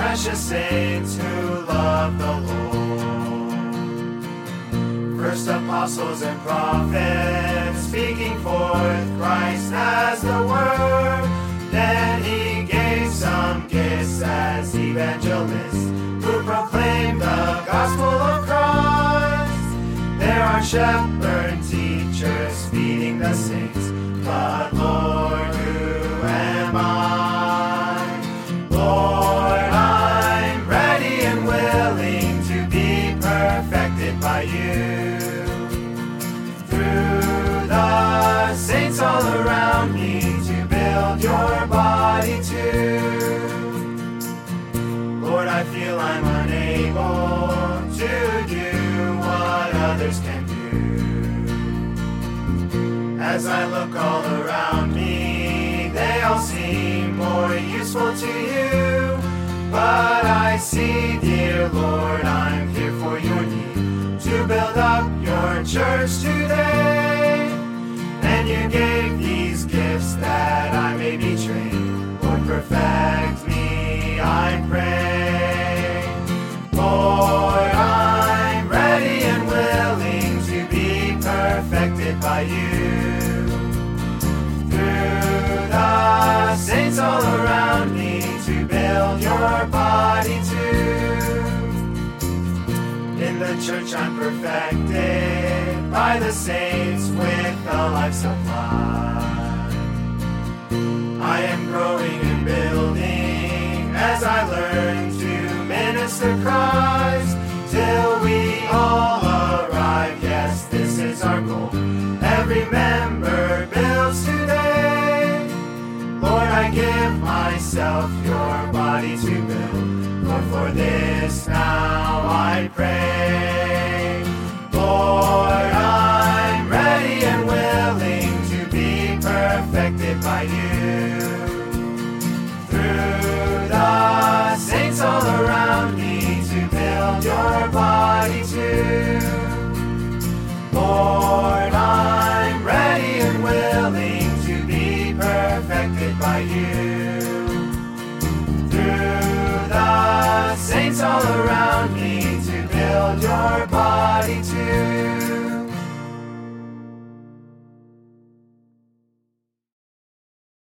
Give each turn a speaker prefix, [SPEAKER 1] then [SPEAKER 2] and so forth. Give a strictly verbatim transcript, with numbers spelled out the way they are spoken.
[SPEAKER 1] precious saints who love the Lord. First apostles and prophets, speaking forth Christ as the Word. Then he gave some gifts as evangelists who proclaim the gospel of Christ. There are shepherd teachers feeding the saints, but Lord, who am I? Lord, I'm ready and willing to be perfected by you. Through the saints all around me to build your body too. Lord, I feel I'm unable to do what others can do. As I look all around me, they all seem more useful to you. But I see, dear Lord, I'm here for your need, to build up your church today. And you gave these gifts that I may be trained. Lord, perfect me, I pray. Lord, I'm ready and willing to be perfected by you. Through the saints all around me to build your body too. In the church I'm perfected by the saints with the life supply. I am growing and building as I learn to minister Christ till we all arrive. Yes, this is our goal. Every member builds today. Lord, I give myself your body to build. Lord, for this now I pray.